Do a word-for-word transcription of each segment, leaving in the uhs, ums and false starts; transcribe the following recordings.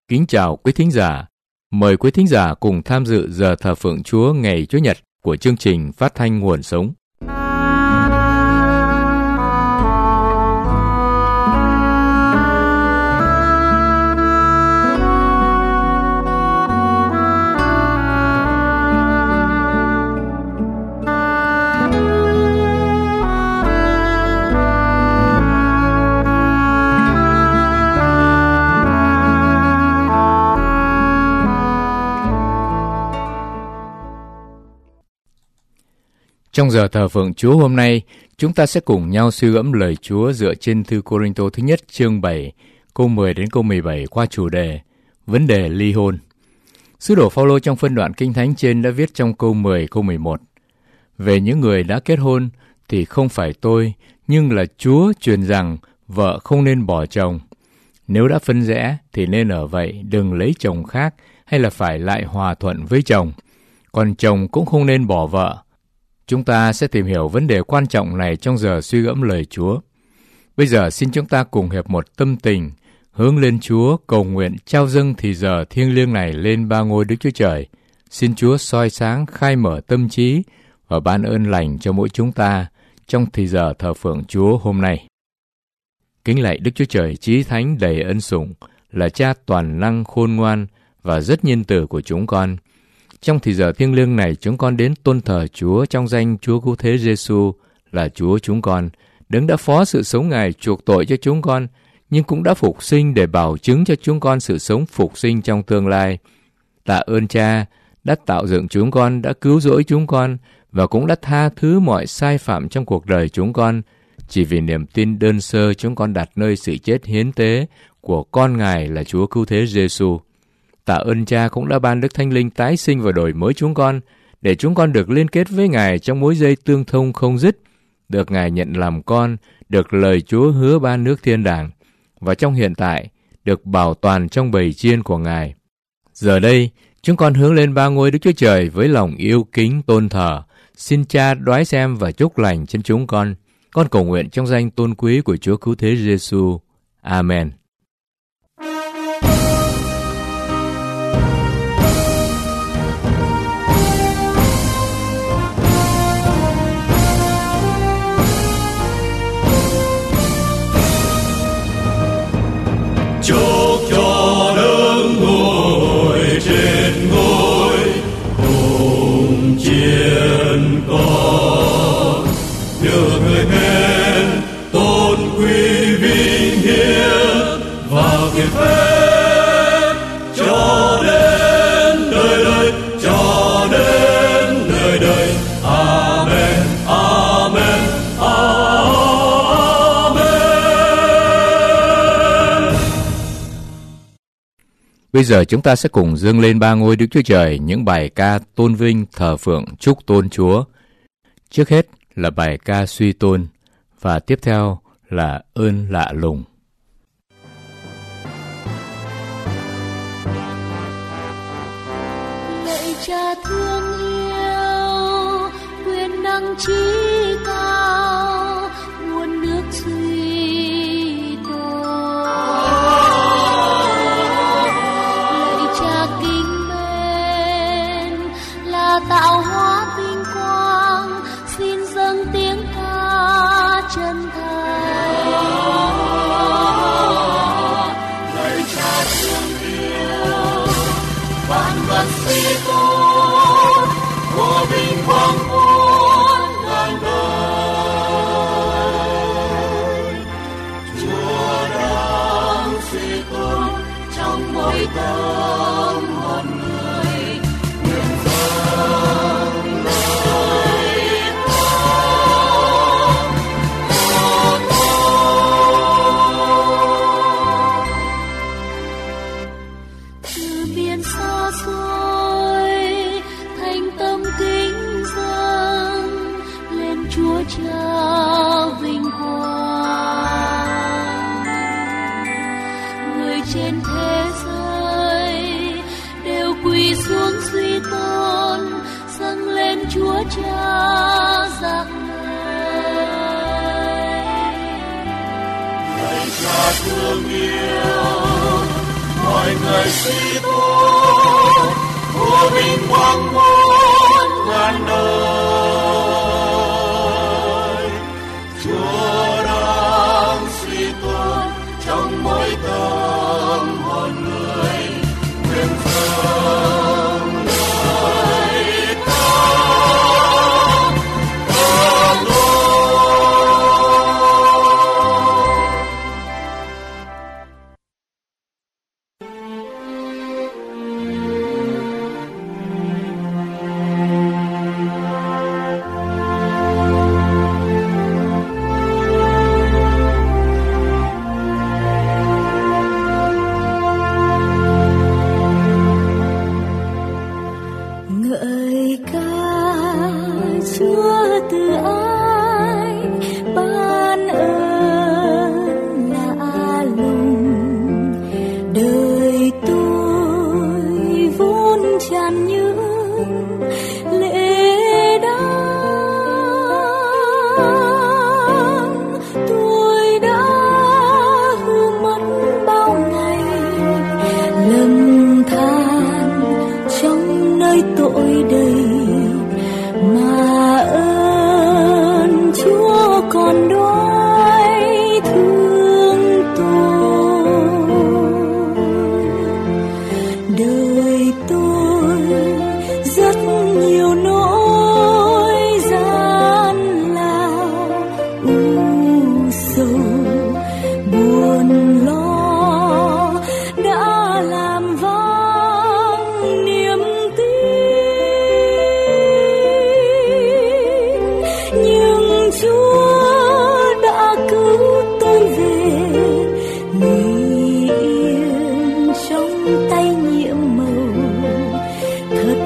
Kính chào quý thính giả. Mời quý thính giả cùng tham dự giờ thờ phượng Chúa ngày Chủ nhật của chương trình Phát thanh Nguồn Sống. Trong giờ thờ phượng Chúa hôm nay, chúng ta sẽ cùng nhau suy gẫm lời Chúa dựa trên thư Cô-rinh-tô thứ nhất chương bảy, câu mười đến câu mười bảy qua chủ đề Vấn đề ly hôn. Sứ đồ Phao-lô trong phân đoạn Kinh Thánh trên đã viết trong câu mười, câu mười một: Về những người đã kết hôn thì không phải tôi, nhưng là Chúa truyền rằng vợ không nên bỏ chồng. Nếu đã phân rẽ thì nên ở vậy, đừng lấy chồng khác hay là phải lại hòa thuận với chồng. Còn chồng cũng không nên bỏ vợ. Chúng ta sẽ tìm hiểu vấn đề quan trọng này trong giờ suy gẫm lời Chúa. Bây giờ xin chúng ta cùng hiệp một tâm tình, hướng lên Chúa, cầu nguyện trao dâng thì giờ thiêng liêng này lên ba ngôi Đức Chúa Trời. Xin Chúa soi sáng, khai mở tâm trí và ban ơn lành cho mỗi chúng ta trong thì giờ thờ phượng Chúa hôm nay. Kính lạy Đức Chúa Trời chí thánh đầy ân sủng, là Cha toàn năng khôn ngoan và rất nhân từ của chúng con. Trong thì giờ thiêng liêng này, chúng con đến tôn thờ Chúa trong danh Chúa Cứu Thế Giêsu là Chúa chúng con, Đấng đã phó sự sống Ngài chuộc tội cho chúng con, nhưng cũng đã phục sinh để bảo chứng cho chúng con sự sống phục sinh trong tương lai. Tạ ơn Cha đã tạo dựng chúng con, đã cứu rỗi chúng con và cũng đã tha thứ mọi sai phạm trong cuộc đời chúng con, chỉ vì niềm tin đơn sơ chúng con đặt nơi sự chết hiến tế của con Ngài là Chúa Cứu Thế Giêsu. Tạ ơn Cha cũng đã ban Đức Thánh Linh tái sinh và đổi mới chúng con, để chúng con được liên kết với Ngài trong mối dây tương thông không dứt, được Ngài nhận làm con, được lời Chúa hứa ban nước thiên đàng, và trong hiện tại, được bảo toàn trong bầy chiên của Ngài. Giờ đây, chúng con hướng lên ba ngôi Đức Chúa Trời với lòng yêu kính tôn thờ. Xin Cha đoái xem và chúc lành trên chúng con. Con cầu nguyện trong danh tôn quý của Chúa Cứu Thế Giêsu. Amen. Chúc cho đấng ngồi trên ngôi cùng chiến con, được người khen tôn quý vinh hiển và kiệt phép cho đến đời đời, cho đến đời đời. Amen, amen, amen. Bây giờ chúng ta sẽ cùng dâng lên ba ngôi Đức Chúa Trời những bài ca tôn vinh, thờ phượng, chúc tôn Chúa. Trước hết là bài ca suy tôn và tiếp theo là ơn lạ lùng. Lạy Cha thương yêu, quyền năng trí cao, nguồn nước suy tôn. Tạo hóa vinh quang, xin dâng tiếng ca chân thành. Lạy Cha thương yêu, vạn vật suy tôn, của vinh quang muôn ngàn đời. Chúa đang suy tôn trong mỗi tâm hồn người. Trên thế giới đều quỳ xuống suy tôn, dâng lên Chúa Cha dạng người. Lạy Cha thương yêu, mọi người suy tôn, vua vinh quang muôn ngàn đời. Chúa đang suy tôn trong mỗi tâm hồn người, nguyện dâng lời ca ca Lord. Ngợi ca Chúa từ ái ban ơn lạ lùng, đời tôi vốn tràn những lệ đáng. Tôi đã hư mất bao ngày lầm than trong nơi tội đầy, mà ơn Chúa còn đói thương tôi. Đời tôi rất nhiều nỗi gian lao, u sầu buồn lo đã làm vang niềm tin, nhưng Chúa đã cứu tôi về nghỉ yên trong tay nhiệm màu. Thật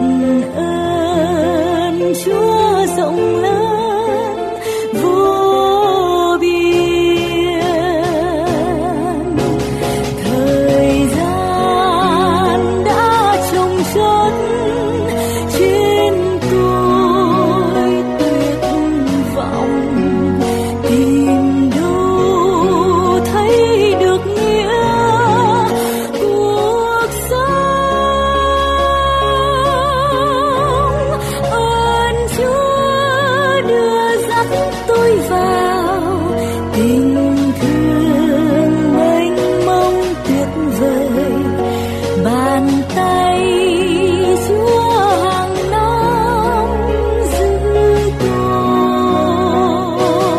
ơn Chúa rộng lớn vô biên. Thời gian đã trồng chất trên tôi tuyệt vọng, tìm đâu thấy được nghĩa cuộc sống. Ơn Chúa đưa dắt tôi vào tình thương mênh mông tuyệt vời. Bàn tay Chúa hàng năm giữ tôi.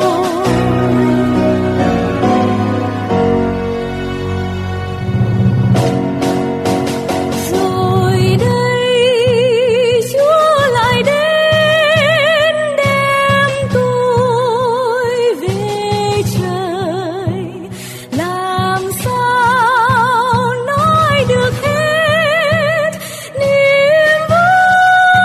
Rồi đây Chúa lại đến đem tôi về trời. Làm sao nói được hết niềm vui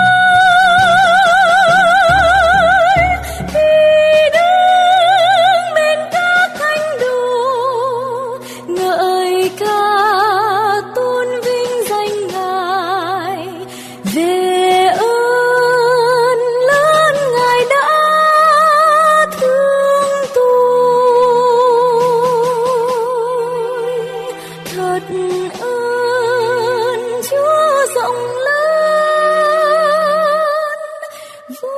khi đứng bên các thánh đồ, ngợi ca tôn vinh danh Ngài về ơn lớn Ngài đã thương tôi. Thật ơn Chúa rộng lớn vô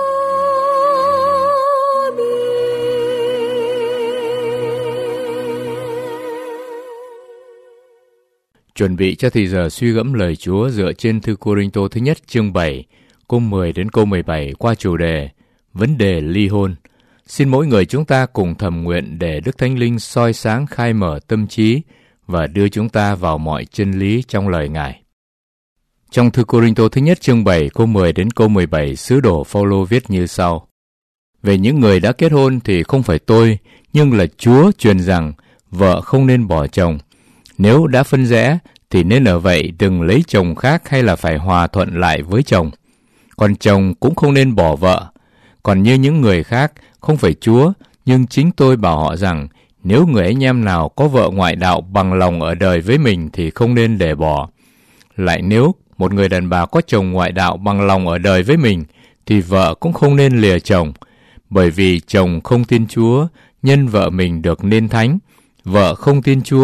biên. Chuẩn bị cho thì giờ suy gẫm lời Chúa dựa trên thư Cô-rinh-tô thứ nhất chương bảy, câu mười đến câu mười bảy qua chủ đề vấn đề ly hôn. Xin mỗi người chúng ta cùng thầm nguyện để Đức Thánh Linh soi sáng khai mở tâm trí và đưa chúng ta vào mọi chân lý trong lời Ngài. Trong thư Cô-rinh-tô thứ nhất chương bảy, câu mười đến câu mười bảy, sứ đồ Phao-lô viết như sau: Về những người đã kết hôn thì không phải tôi, nhưng là Chúa truyền rằng vợ không nên bỏ chồng. Nếu đã phân rẽ thì nên ở vậy, đừng lấy chồng khác hay là phải hòa thuận lại với chồng. Còn chồng cũng không nên bỏ vợ. Còn như những người khác, không phải Chúa, nhưng chính tôi bảo họ rằng nếu người anh em nào có vợ ngoại đạo bằng lòng ở đời với mình thì không nên để bỏ. Lại nếu một người đàn bà có chồng ngoại đạo bằng lòng ở đời với mình thì vợ cũng không nên lìa chồng. Bởi vì chồng không tin Chúa, nhân vợ mình được nên thánh. Vợ không tin Chúa,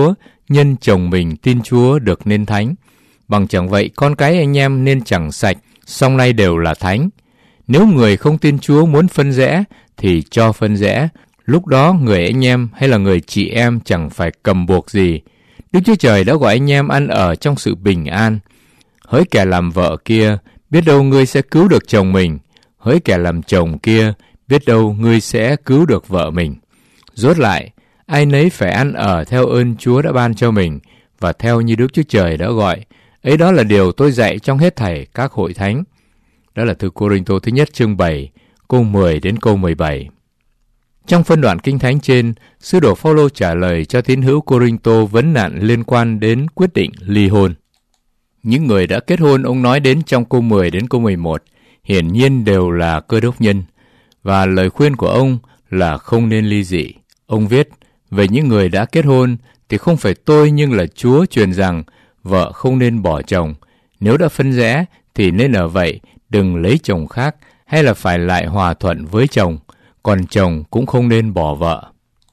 nhân chồng mình tin Chúa được nên thánh. Bằng chẳng vậy, con cái anh em nên chẳng sạch, song nay đều là thánh. Nếu người không tin Chúa muốn phân rẽ, thì cho phân rẽ. Lúc đó người anh em hay là người chị em chẳng phải cầm buộc gì. Đức Chúa Trời đã gọi anh em ăn ở trong sự bình an. Hỡi kẻ làm vợ kia, biết đâu ngươi sẽ cứu được chồng mình. Hỡi kẻ làm chồng kia, biết đâu ngươi sẽ cứu được vợ mình. Rốt lại, ai nấy phải ăn ở theo ơn Chúa đã ban cho mình, và theo như Đức Chúa Trời đã gọi. Ấy đó là điều tôi dạy trong hết thảy các hội thánh. Đó là thư Cô-rinh-tô thứ nhất chương bảy, câu mười đến câu mười bảy. Trong phân đoạn kinh thánh trên, sứ đồ Phao-lô trả lời cho tín hữu Cô-rinh-tô vấn nạn liên quan đến quyết định ly hôn. Những người đã kết hôn ông nói đến trong câu mười đến câu mười một, hiển nhiên đều là Cơ đốc nhân, và lời khuyên của ông là không nên ly dị. Ông viết, về những người đã kết hôn thì không phải tôi nhưng là Chúa truyền rằng vợ không nên bỏ chồng. Nếu đã phân rẽ thì nên ở vậy, đừng lấy chồng khác, hay là phải lại hòa thuận với chồng. Còn chồng cũng không nên bỏ vợ.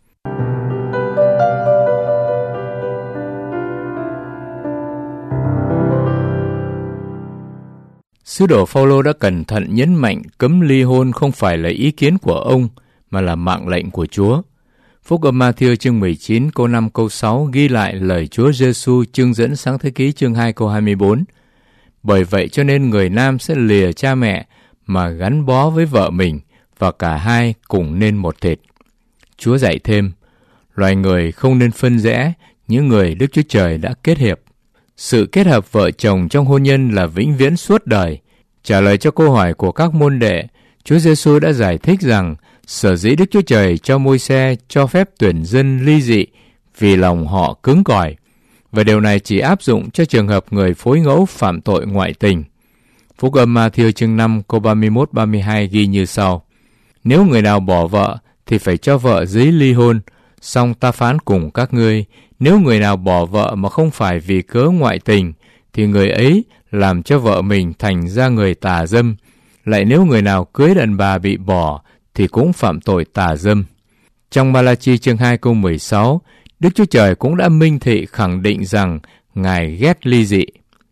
Sứ đồ Phao-lô đã cẩn thận nhấn mạnh cấm ly hôn không phải là ý kiến của ông, mà là mạng lệnh của Chúa. Phúc âm Ma-thi-ơ chương mười chín câu năm câu sáu ghi lại lời Chúa Giê-xu chương dẫn Sáng Thế Ký chương hai câu hai mươi bốn. Bởi vậy cho nên người nam sẽ lìa cha mẹ mà gắn bó với vợ mình, và cả hai cùng nên một thịt. Chúa dạy thêm, loài người không nên phân rẽ những người Đức Chúa Trời đã kết hiệp. Sự kết hợp vợ chồng trong hôn nhân là vĩnh viễn suốt đời. Trả lời cho câu hỏi của các môn đệ, Chúa Giê-xu đã giải thích rằng sở dĩ Đức Chúa Trời cho Môi-se cho phép tuyển dân ly dị vì lòng họ cứng cỏi, và điều này chỉ áp dụng cho trường hợp người phối ngẫu phạm tội ngoại tình. Phúc âm Ma-thi-ơ chương năm câu ba mươi mốt ba mươi hai ghi như sau: Nếu người nào bỏ vợ thì phải cho vợ giấy ly hôn, song ta phán cùng các ngươi, nếu người nào bỏ vợ mà không phải vì cớ ngoại tình, thì người ấy làm cho vợ mình thành ra người tà dâm. Lại nếu người nào cưới đàn bà bị bỏ, thì cũng phạm tội tà dâm. Trong Ma-la-chi chương hai câu mười sáu, Đức Chúa Trời cũng đã minh thị khẳng định rằng Ngài ghét ly dị.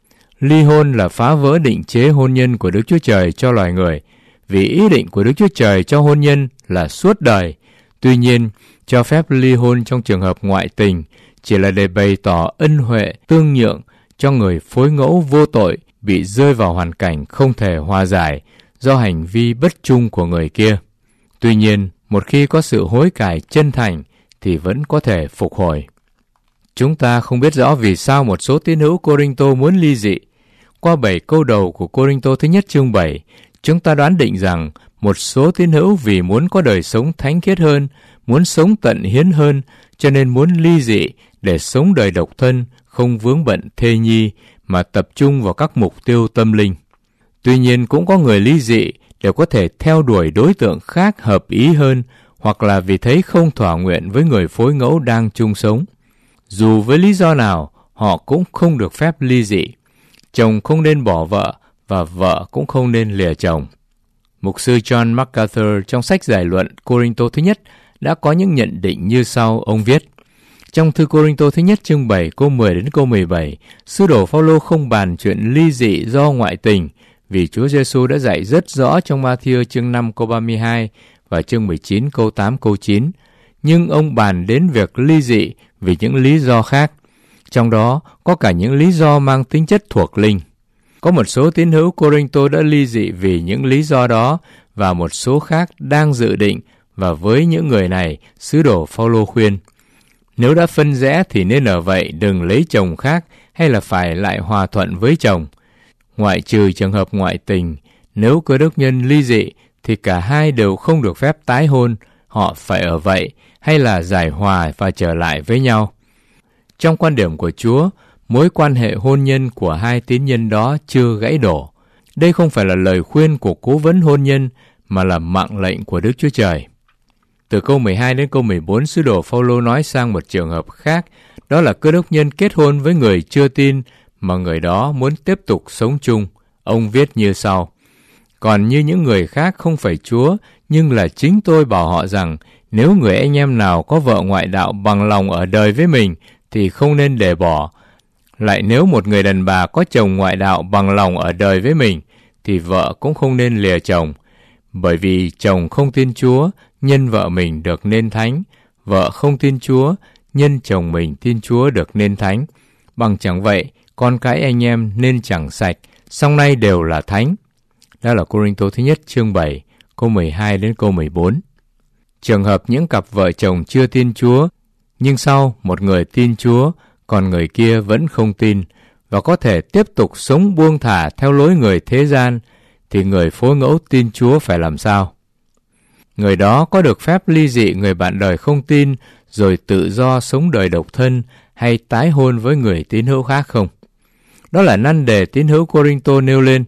Ly hôn là phá vỡ định chế hôn nhân của Đức Chúa Trời cho loài người, vì ý định của Đức Chúa Trời cho hôn nhân là suốt đời. Tuy nhiên, cho phép ly hôn trong trường hợp ngoại tình chỉ là để bày tỏ ân huệ tương nhượng cho người phối ngẫu vô tội bị rơi vào hoàn cảnh không thể hòa giải do hành vi bất trung của người kia. Tuy nhiên, một khi có sự hối cải chân thành thì vẫn có thể phục hồi. Chúng ta không biết rõ vì sao một số tín hữu Cô-rinh-tô muốn ly dị. Qua bảy câu đầu của Cô-rinh-tô thứ nhất chương bảy, chúng ta đoán định rằng một số tín hữu vì muốn có đời sống thánh khiết hơn, muốn sống tận hiến hơn, cho nên muốn ly dị để sống đời độc thân, không vướng bận thê nhi, mà tập trung vào các mục tiêu tâm linh. Tuy nhiên cũng có người ly dị để có thể theo đuổi đối tượng khác hợp ý hơn, hoặc là vì thấy không thỏa nguyện với người phối ngẫu đang chung sống. Dù với lý do nào, họ cũng không được phép ly dị. Chồng không nên bỏ vợ, và vợ cũng không nên lìa chồng. Mục sư John MacArthur trong sách giải luận Cô-rinh-tô thứ nhất đã có những nhận định như sau. Ông viết, trong thư Cô-rinh-tô thứ nhất chương bảy câu mười đến câu mười bảy, sứ đồ Phao-lô không bàn chuyện ly dị do ngoại tình, vì Chúa Giê-xu đã dạy rất rõ trong Ma-thi-ơ chương năm câu ba mươi hai và chương mười chín câu tám câu chín. Nhưng ông bàn đến việc ly dị vì những lý do khác. Trong đó có cả những lý do mang tính chất thuộc linh. Có một số tín hữu Cô-rinh-tô đã ly dị vì những lý do đó, và một số khác đang dự định, và với những người này, sứ đồ Phao-lô khuyên, nếu đã phân rẽ thì nên ở vậy, đừng lấy chồng khác, hay là phải lại hòa thuận với chồng. Ngoại trừ trường hợp ngoại tình, nếu cơ đốc nhân ly dị thì cả hai đều không được phép tái hôn, họ phải ở vậy, hay là giải hòa và trở lại với nhau. Trong quan điểm của Chúa, mối quan hệ hôn nhân của hai tín nhân đó chưa gãy đổ. Đây không phải là lời khuyên của cố vấn hôn nhân, mà là mạng lệnh của Đức Chúa Trời. Từ câu mười hai đến câu mười bốn, sứ đồ Phao-lô nói sang một trường hợp khác, đó là cơ đốc nhân kết hôn với người chưa tin, mà người đó muốn tiếp tục sống chung. Ông viết như sau: Còn như những người khác không phải Chúa, nhưng là chính tôi bảo họ rằng, nếu người anh em nào có vợ ngoại đạo bằng lòng ở đời với mình, thì không nên để bỏ. Lại nếu một người đàn bà có chồng ngoại đạo bằng lòng ở đời với mình, thì vợ cũng không nên lìa chồng. Bởi vì chồng không tin Chúa, nhân vợ mình được nên thánh. Vợ không tin Chúa, nhân chồng mình tin Chúa được nên thánh. Bằng chẳng vậy, con cái anh em nên chẳng sạch, song nay đều là thánh. Đó là Cô-rinh-tô thứ nhất chương bảy, câu mười hai đến câu mười bốn. Trường hợp những cặp vợ chồng chưa tin Chúa, nhưng sau một người tin Chúa, còn người kia vẫn không tin, và có thể tiếp tục sống buông thả theo lối người thế gian, thì người phối ngẫu tin Chúa phải làm sao? Người đó có được phép ly dị người bạn đời không tin, rồi tự do sống đời độc thân, hay tái hôn với người tín hữu khác không? Đó là năn đề tín hữu Cô-rinh-tô nêu lên.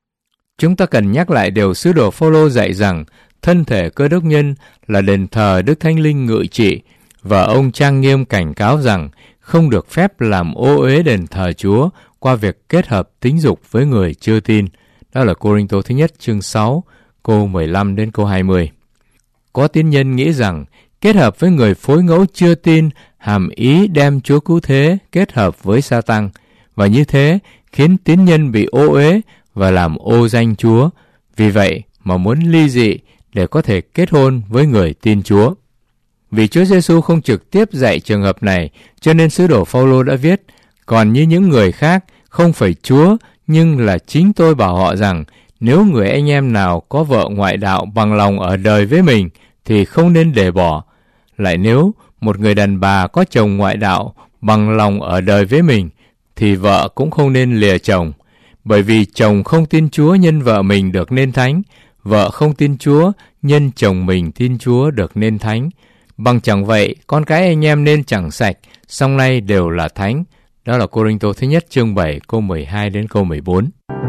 Chúng ta cần nhắc lại điều sứ đồ Phao-lô dạy rằng thân thể Cơ Đốc nhân là đền thờ Đức Thánh Linh ngự trị, và ông trang nghiêm cảnh cáo rằng không được phép làm ô uế đền thờ Chúa qua việc kết hợp tính dục với người chưa tin. Đó là Cô-rinh-tô thứ nhất chương sáu, câu mười lăm đến câu hai mươi. Có tín nhân nghĩ rằng kết hợp với người phối ngẫu chưa tin hàm ý đem Chúa Cứu Thế kết hợp với Sa-tăng, và như thế khiến tín nhân bị ô uế và làm ô danh Chúa. Vì vậy mà muốn ly dị để có thể kết hôn với người tin Chúa. Vì Chúa Giêsu không trực tiếp dạy trường hợp này, cho nên sứ đồ Phao-lô đã viết: còn như những người khác không phải Chúa, nhưng là chính tôi bảo họ rằng nếu người anh em nào có vợ ngoại đạo bằng lòng ở đời với mình thì không nên để bỏ. Lại nếu một người đàn bà có chồng ngoại đạo bằng lòng ở đời với mình thì vợ cũng không nên lìa chồng. Bởi vì chồng không tin Chúa nhân vợ mình được nên thánh, vợ không tin Chúa nhân chồng mình tin Chúa được nên thánh. Bằng chẳng vậy, con cái anh em nên chẳng sạch, song nay đều là thánh. Đó là Cô-rinh-tô thứ nhất chương bảy, câu mười hai đến câu mười bốn.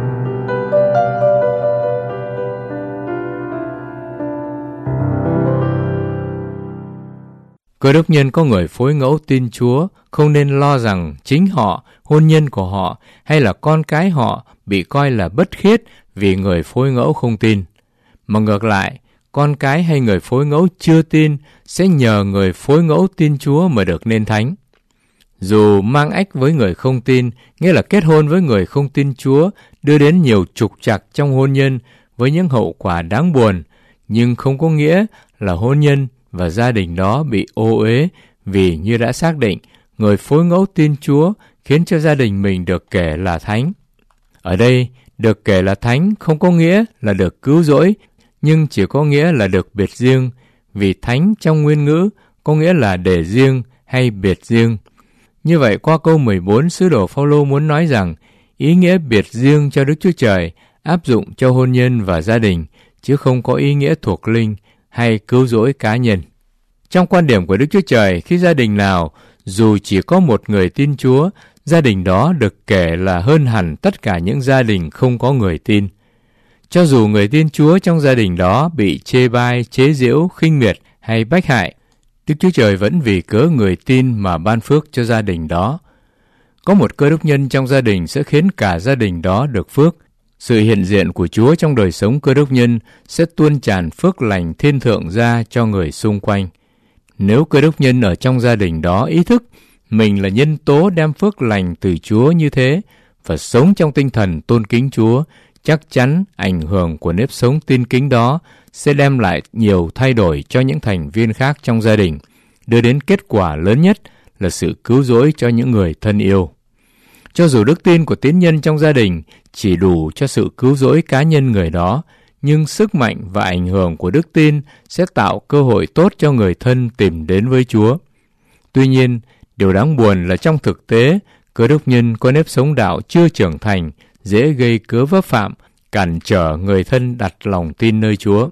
Cơ đốc nhân có người phối ngẫu tin Chúa không nên lo rằng chính họ, hôn nhân của họ hay là con cái họ bị coi là bất khiết vì người phối ngẫu không tin. Mà ngược lại, con cái hay người phối ngẫu chưa tin sẽ nhờ người phối ngẫu tin Chúa mà được nên thánh. Dù mang ách với người không tin, nghĩa là kết hôn với người không tin Chúa, đưa đến nhiều trục trặc trong hôn nhân với những hậu quả đáng buồn, nhưng không có nghĩa là hôn nhân và gia đình đó bị ô uế, vì như đã xác định, người phối ngẫu tin Chúa khiến cho gia đình mình được kể là thánh. Ở đây, được kể là thánh không có nghĩa là được cứu rỗi, nhưng chỉ có nghĩa là được biệt riêng, vì thánh trong nguyên ngữ có nghĩa là để riêng hay biệt riêng. Như vậy, qua câu mười bốn, sứ đồ Phao-lô muốn nói rằng ý nghĩa biệt riêng cho Đức Chúa Trời áp dụng cho hôn nhân và gia đình, chứ không có ý nghĩa thuộc linh hay cứu rỗi cá nhân. Trong quan điểm của Đức Chúa Trời, khi gia đình nào dù chỉ có một người tin Chúa, gia đình đó được kể là hơn hẳn tất cả những gia đình không có người tin. Cho dù người tin Chúa trong gia đình đó bị chê bai, chế giễu, khinh miệt hay bách hại, Đức Chúa Trời vẫn vì cớ người tin mà ban phước cho gia đình đó. Có một cơ đốc nhân trong gia đình sẽ khiến cả gia đình đó được phước. Sự hiện diện của Chúa trong đời sống cơ đốc nhân sẽ tuôn tràn phước lành thiên thượng ra cho người xung quanh. Nếu cơ đốc nhân ở trong gia đình đó ý thức mình là nhân tố đem phước lành từ Chúa như thế và sống trong tinh thần tôn kính Chúa, chắc chắn ảnh hưởng của nếp sống tin kính đó sẽ đem lại nhiều thay đổi cho những thành viên khác trong gia đình, đưa đến kết quả lớn nhất là sự cứu rỗi cho những người thân yêu. Cho dù đức tin của tín nhân trong gia đình chỉ đủ cho sự cứu rỗi cá nhân người đó, nhưng sức mạnh và ảnh hưởng của đức tin sẽ tạo cơ hội tốt cho người thân tìm đến với Chúa. Tuy nhiên, điều đáng buồn là trong thực tế, cơ đốc nhân có nếp sống đạo chưa trưởng thành, dễ gây cớ vấp phạm, cản trở người thân đặt lòng tin nơi Chúa.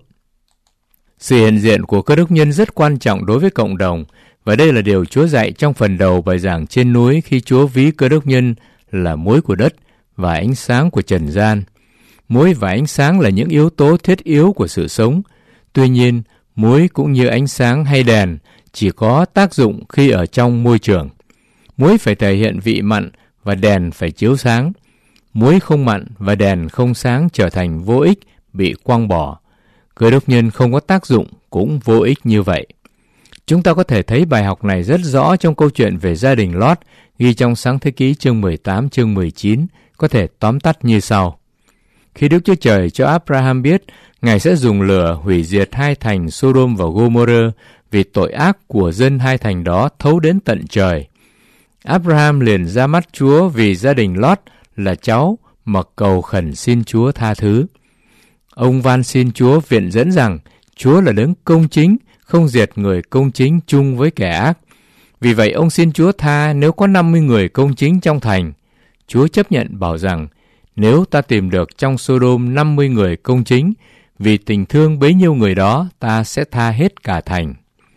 Sự hiện diện của cơ đốc nhân rất quan trọng đối với cộng đồng, và đây là điều Chúa dạy trong phần đầu bài giảng trên núi khi Chúa ví cơ đốc nhân là muối của đất và ánh sáng của trần gian. Muối và ánh sáng là những yếu tố thiết yếu của sự sống. Tuy nhiên, muối cũng như ánh sáng hay đèn chỉ có tác dụng khi ở trong môi trường. Muối phải thể hiện vị mặn và đèn phải chiếu sáng. Muối không mặn và đèn không sáng trở thành vô ích, bị quăng bỏ. Cơ đốc nhân không có tác dụng cũng vô ích như vậy. Chúng ta có thể thấy bài học này rất rõ trong câu chuyện về gia đình Lót, ghi trong Sáng Thế Ký chương mười tám, chương mười chín, có thể tóm tắt như sau. Khi Đức Chúa Trời cho Abraham biết Ngài sẽ dùng lửa hủy diệt hai thành Sodom và Gomorrah vì tội ác của dân hai thành đó thấu đến tận trời, Abraham liền ra mắt Chúa vì gia đình Lót là cháu mà cầu khẩn xin Chúa tha thứ. Ông van xin Chúa viện dẫn rằng Chúa là đấng công chính, không diệt người công chính chung với kẻ ác. Vì vậy ông xin Chúa tha nếu có năm mươi người công chính trong thành. Chúa chấp nhận bảo rằng nếu ta tìm được trong Sodom năm mươi người công chính, vì tình thương bấy nhiêu người đó ta sẽ tha hết cả thành.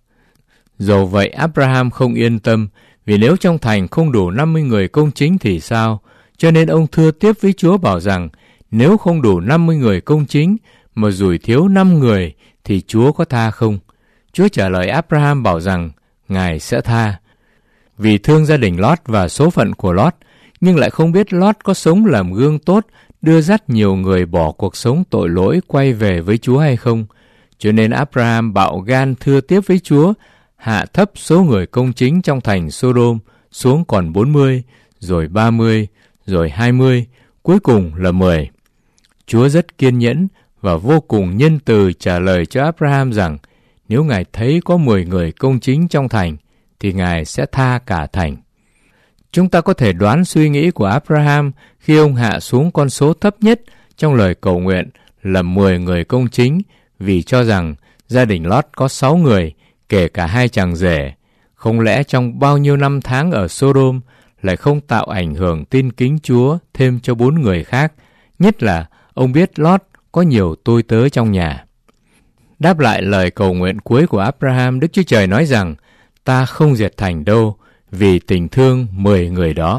Dầu vậy Abraham không yên tâm, vì nếu trong thành không đủ năm mươi người công chính thì sao? Cho nên ông thưa tiếp với Chúa bảo rằng nếu không đủ năm mươi người công chính mà rủi thiếu năm người thì Chúa có tha không? Chúa trả lời Abraham bảo rằng Ngài sẽ tha. Vì thương gia đình Lót và số phận của Lót, nhưng lại không biết Lót có sống làm gương tốt, đưa dắt nhiều người bỏ cuộc sống tội lỗi quay về với Chúa hay không. Cho nên Abraham bạo gan thưa tiếp với Chúa, hạ thấp số người công chính trong thành Sodom xuống còn bốn mươi, rồi ba mươi, rồi hai mươi, cuối cùng là mười. Chúa rất kiên nhẫn và vô cùng nhân từ trả lời cho Abraham rằng nếu Ngài thấy có mười người công chính trong thành, thì Ngài sẽ tha cả thành. Chúng ta có thể đoán suy nghĩ của Abraham khi ông hạ xuống con số thấp nhất trong lời cầu nguyện là mười người công chính, vì cho rằng gia đình Lót có sáu người, kể cả hai chàng rể. Không lẽ trong bao nhiêu năm tháng ở Sodom lại không tạo ảnh hưởng tin kính Chúa thêm cho bốn người khác, nhất là ông biết Lót có nhiều tôi tớ trong nhà. Đáp lại lời cầu nguyện cuối của Abraham, Đức Chúa Trời nói rằng ta không diệt thành đâu, vì tình thương mười người đó.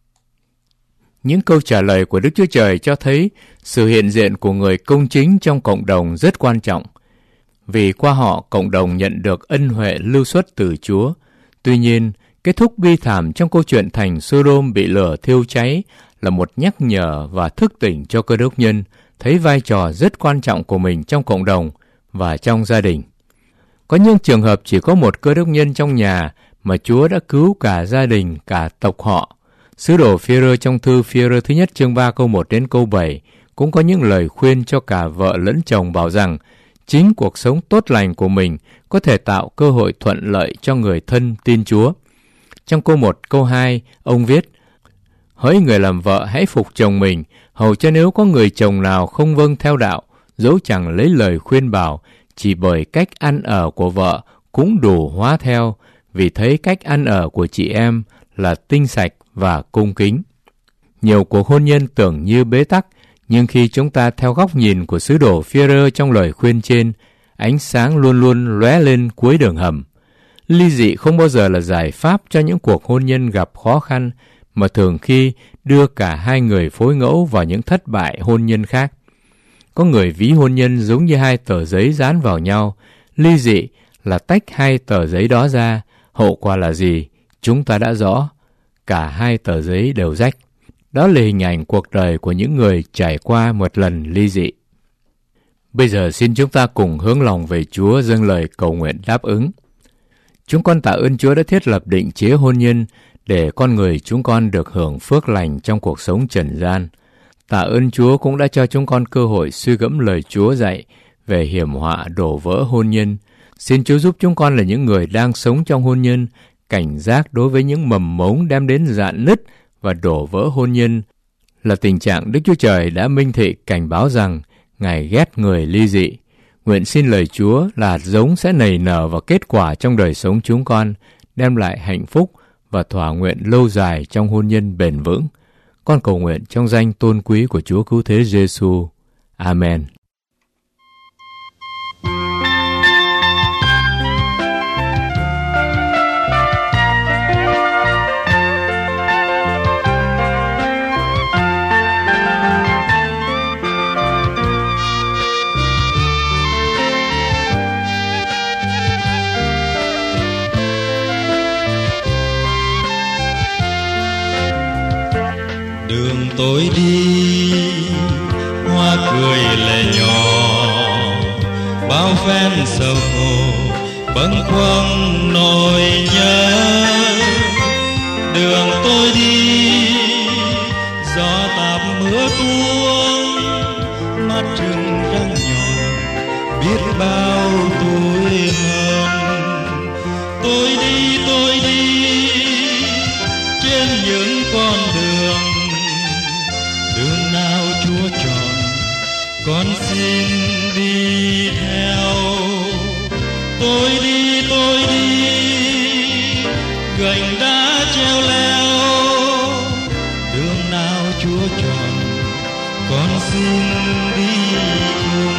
Những câu trả lời của Đức Chúa Trời cho thấy sự hiện diện của người công chính trong cộng đồng rất quan trọng, vì qua họ cộng đồng nhận được ân huệ lưu xuất từ Chúa. Tuy nhiên, kết thúc bi thảm trong câu chuyện thành Sodom bị lửa thiêu cháy là một nhắc nhở và thức tỉnh cho Cơ Đốc nhân thấy vai trò rất quan trọng của mình trong cộng đồng và trong gia đình. Có những trường hợp chỉ có một Cơ Đốc nhân trong nhà mà Chúa đã cứu cả gia đình, cả tộc họ. Sứ đồ Phi-e-rơ trong thư Phi-e-rơ thứ nhất chương ba câu một đến câu bảy cũng có những lời khuyên cho cả vợ lẫn chồng bảo rằng chính cuộc sống tốt lành của mình có thể tạo cơ hội thuận lợi cho người thân tin Chúa. Trong câu một, câu hai, ông viết: hỡi người làm vợ hãy phục chồng mình, hầu cho nếu có người chồng nào không vâng theo đạo, dẫu chẳng lấy lời khuyên bảo, chỉ bởi cách ăn ở của vợ cũng đủ hóa theo, vì thấy cách ăn ở của chị em là tinh sạch và cung kính. Nhiều cuộc hôn nhân tưởng như bế tắc, nhưng khi chúng ta theo góc nhìn của sứ đồ Phi-e-rơ trong lời khuyên trên, ánh sáng luôn luôn lóe lên cuối đường hầm. Ly dị không bao giờ là giải pháp cho những cuộc hôn nhân gặp khó khăn, mà thường khi đưa cả hai người phối ngẫu vào những thất bại hôn nhân khác. Có người ví hôn nhân giống như hai tờ giấy dán vào nhau. Ly dị là tách hai tờ giấy đó ra. Hậu quả là gì? Chúng ta đã rõ. Cả hai tờ giấy đều rách. Đó là hình ảnh cuộc đời của những người trải qua một lần ly dị. Bây giờ xin chúng ta cùng hướng lòng về Chúa, dâng lời cầu nguyện đáp ứng. Chúng con tạ ơn Chúa đã thiết lập định chế hôn nhân để con người chúng con được hưởng phước lành trong cuộc sống trần gian. Tạ ơn Chúa cũng đã cho chúng con cơ hội suy gẫm lời Chúa dạy về hiểm họa đổ vỡ hôn nhân. Xin Chúa giúp chúng con là những người đang sống trong hôn nhân, cảnh giác đối với những mầm mống đem đến rạn nứt và đổ vỡ hôn nhân, là tình trạng Đức Chúa Trời đã minh thị cảnh báo rằng Ngài ghét người ly dị. Nguyện xin lời Chúa là hạt giống sẽ nảy nở và kết quả trong đời sống chúng con, đem lại hạnh phúc và thỏa nguyện lâu dài trong hôn nhân bền vững. Con cầu nguyện trong danh tôn quý của Chúa Cứu Thế Giêsu. Amen. Đường tôi đi hoa cười lệ nhỏ, bao phen sầu khổ bâng khuâng nỗi nhớ. Đường tôi đi gió táp mưa tuôn, mắt trừng răng nhọn biết bao tuổi hờn. Tôi đi tôi đi trên những con đường, đường nào Chúa chọn con xin đi theo. Tôi đi tôi đi gành đá treo leo, đường nào Chúa chọn con xin đi cùng.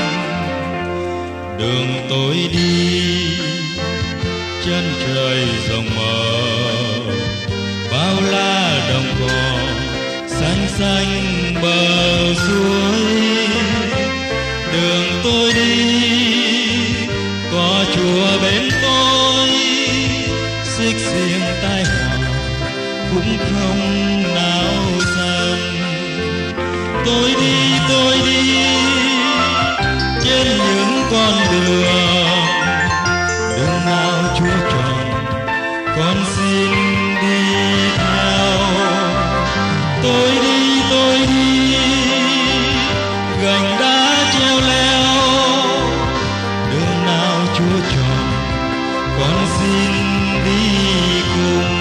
Đường tôi đi chân trời rộng mở, bao la đồng cỏ xanh xanh bờ suối. Đường tôi đi có Chúa bên tôi, xích xiềng tai họa cũng không nao sân. Tôi đi tôi đi trên những con đường, đường nào Chúa chọn con xin đi theo. Tôi đi tôi đi gành đá treo leo, đường nào Chúa chọn con xin đi cùng.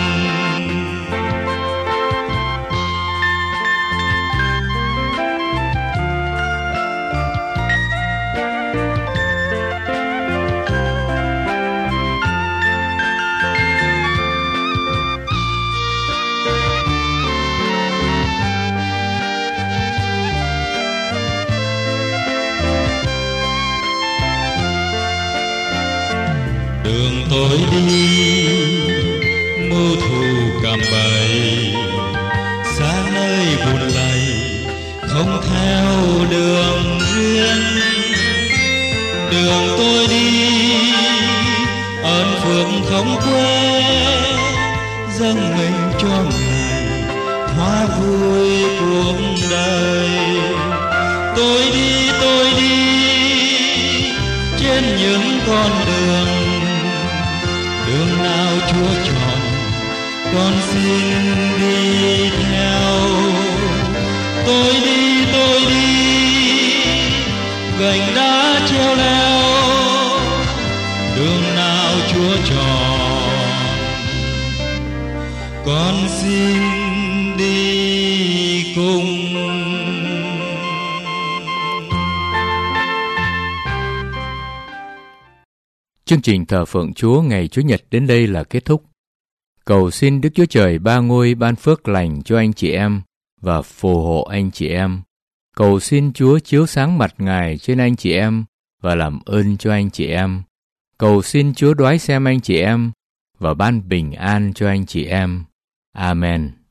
Đường tôi đi mưu thù cạm bẫy, xa nơi buồn lầy không theo đường riêng. Đường tôi đi ơn phước không quên, dâng mình cho Ngài hóa vui cuộc đời. Tôi đi tôi đi trên những con đường, đường nào Chúa chọn con xin đi theo. Tôi đi tôi đi gành đá treo leo, đường nào Chúa chọn con xin đi cùng. Chương trình thờ phượng Chúa ngày Chủ nhật đến đây là kết thúc. Cầu xin Đức Chúa Trời ba ngôi ban phước lành cho anh chị em và phù hộ anh chị em. Cầu xin Chúa chiếu sáng mặt Ngài trên anh chị em và làm ơn cho anh chị em. Cầu xin Chúa đoái xem anh chị em và ban bình an cho anh chị em. Amen.